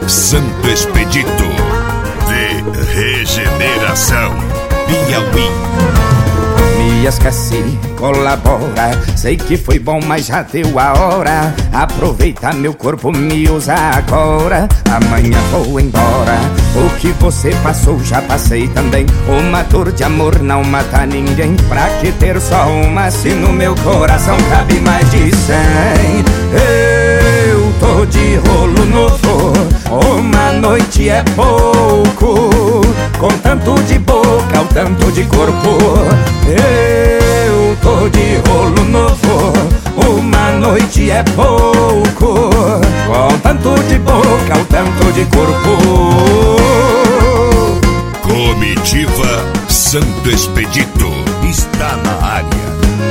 Santo Expedito de Regeneração Piauí. Me esqueci, colabora. Sei que foi bom, mas já deu a hora. Aproveita meu corpo, me usa agora. Amanhã vou embora. O que você passou, já passei também. Uma dor de amor não mata ninguém. Pra que ter só uma, se no meu coração cabe mais de 100? Eu tô de rolo novo. Uma noite é pouco. Com tanto de boca, o tanto de corpo. Eu tô de rolo novo. Uma noite é pouco. Com tanto de boca, o tanto de corpo. Comitiva Santo Expedito está na área.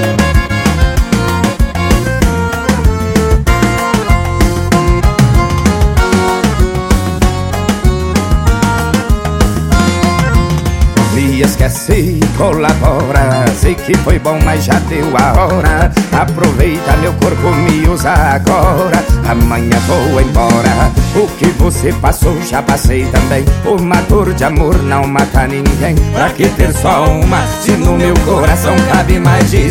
Me esqueci, colabora. Sei que foi bom, mas já deu a hora. Aproveita meu corpo, me usa agora. Amanhã vou embora. O que você passou, já passei também. Uma dor de amor não mata ninguém. Pra que ter só uma, se no meu coração cabe mais de 100?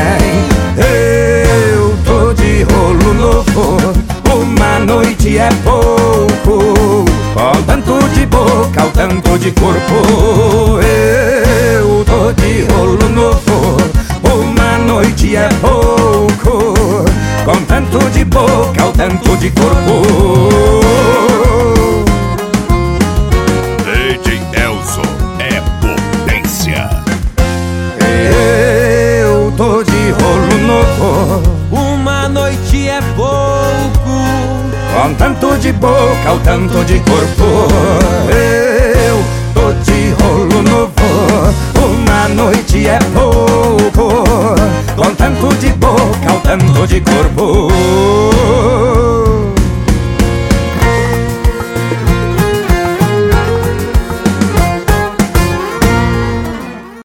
Eu tô de rolo novo. Uma noite é pouco. Com tanto de boca, o tanto de corpo. Eu tô de rolo novo. Uma noite é pouco. Com tanto de boca, o tanto de corpo. DJ Elson é potência. Eu tô de rolo novo. Uma noite é pouco. Com tanto de boca, o tanto de corpo.